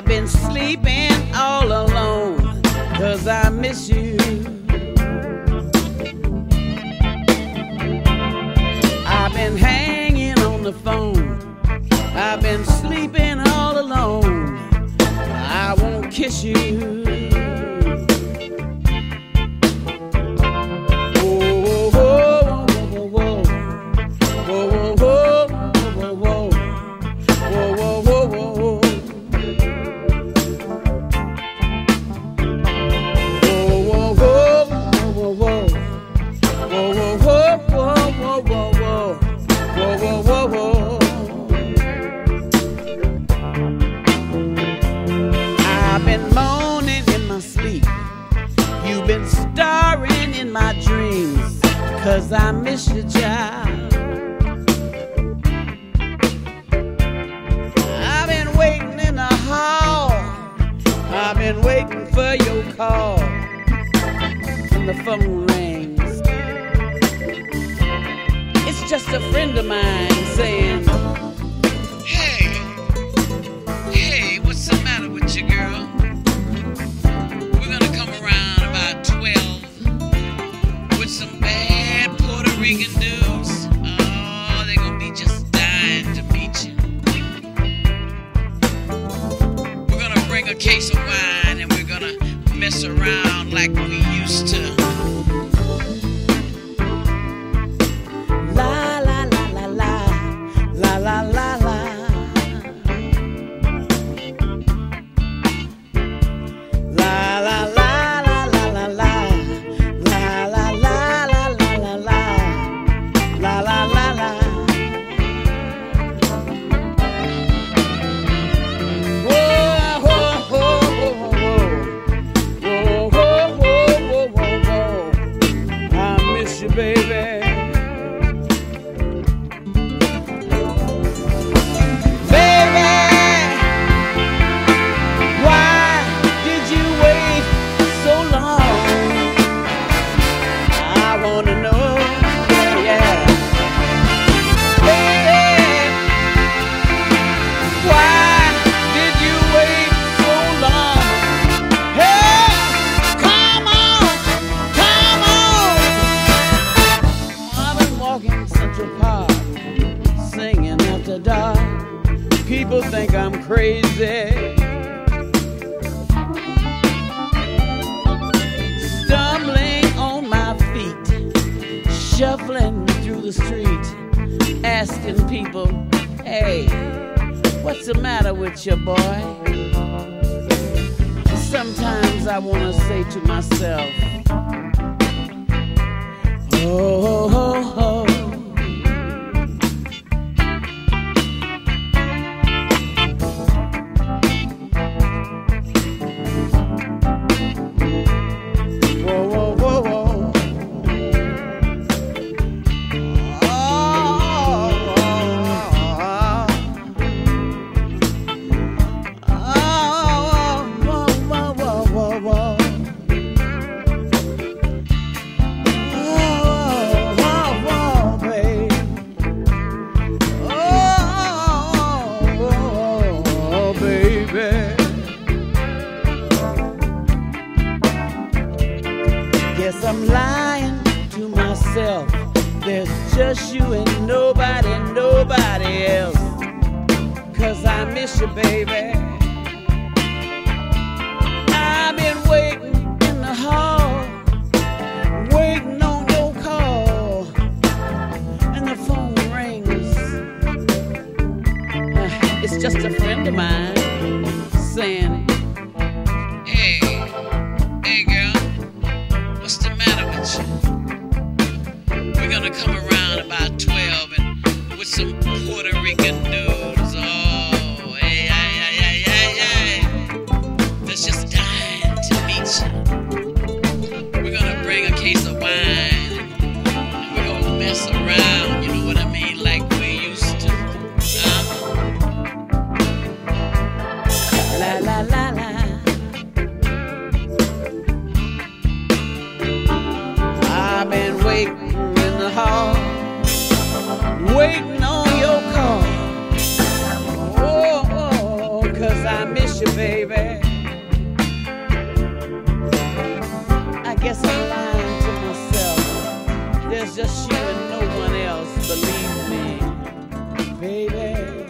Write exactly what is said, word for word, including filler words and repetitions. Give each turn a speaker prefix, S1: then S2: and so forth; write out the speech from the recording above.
S1: I've been sleeping all alone, 'cause I miss you. I've been hanging on the phone, I've been sleeping all alone, I won't kiss you. Cause I miss you, child. I've been waiting in the hall, I've been waiting for your call, and the phone rings. It's just a friend of mine saying, Hey, hey, what's the matter with you, girl? We're gonna come around about twelve with some bad Puerto Rican dudes. Oh, they're gonna be just dying to meet you. We're gonna bring a case of wine and we're gonna mess around like we used to. La la la la la, la la la la. La la la. People think I'm crazy, stumbling on my feet, shuffling through the street, asking people, hey, what's the matter with you, boy? Sometimes I want to say to myself, oh, oh, oh. Guess I'm lying to myself. There's just you and nobody, nobody else. 'Cause I miss you, baby. I've been waiting in the hall, waiting on your call, and the phone rings. It's just a friend of mine saying, we're gonna come around about twelve and with some Puerto Rican dudes. Oh, hey, hey, hey, hey, hey. That's just dying to meet you. We're gonna bring a case of wine and we're gonna mess around, you know what I mean, like we used to. Uh, la la I miss you, baby. I guess I'm lying to myself. There's just you and no one else, believe me, baby.